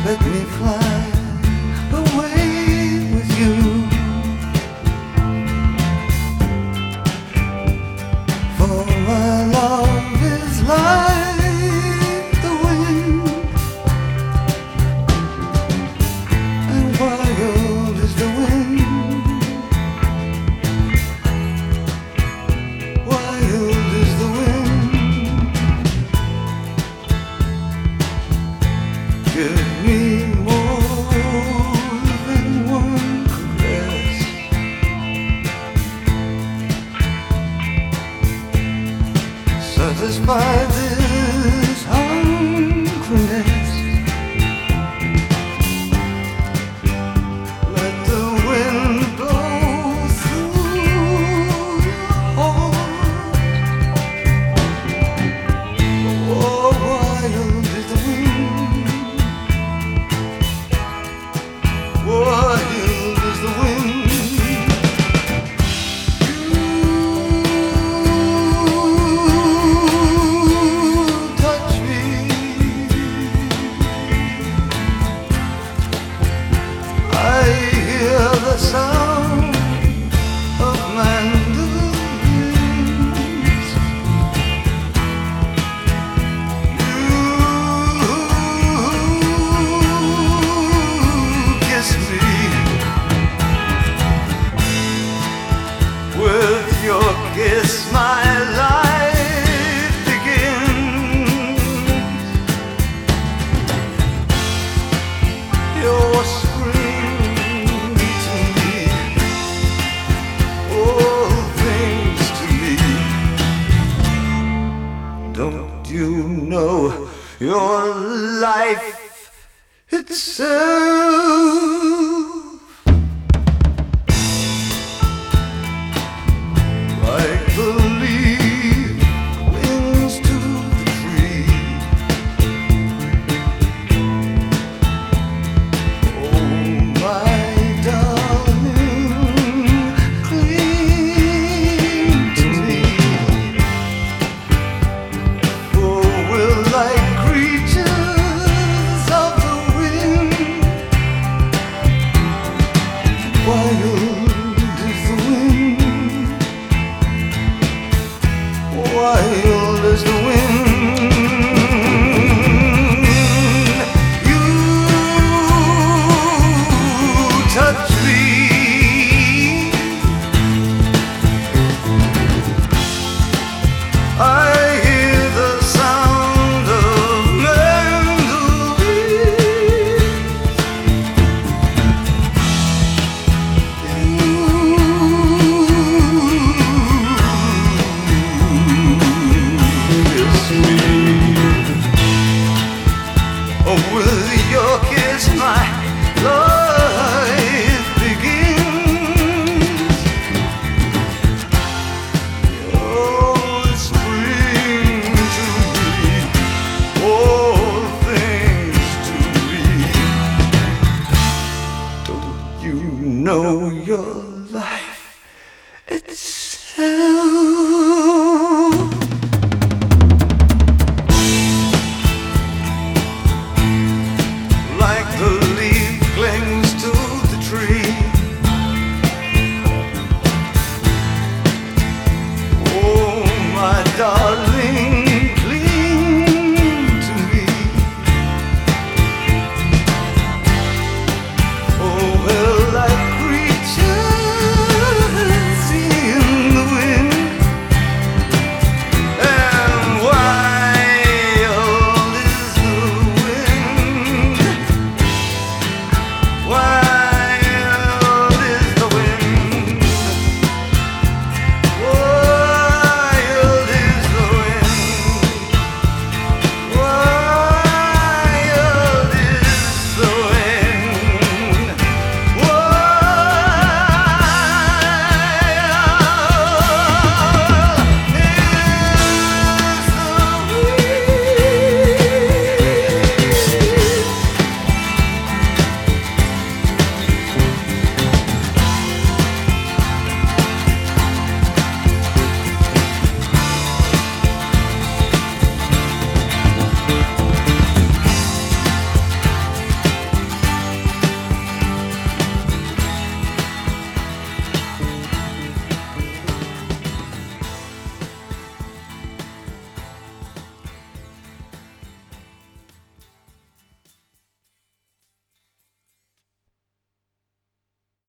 Let me fly away with you. For my love is like the wind, and wild is the wind. Wild is the wind. Give me more than one caress. Satisfy this hungriness. Let the wind blow through your heart. Oh, wild is the wind. Wild is the wind. You touch me. I hear the sound of mandolins. You kiss me. With your kiss, my life begins. Your scream to me, all things to me. Don't you know your life itself? Like the leaf clings to the tree. Oh, my darling, cling to me. For we're like creatures of the wind. Wild is the wind. Wild as the wind. You touch me. I hear the sound of with your kiss, my life begins. Oh, spring to me, all things to me. Don't you know your life itself?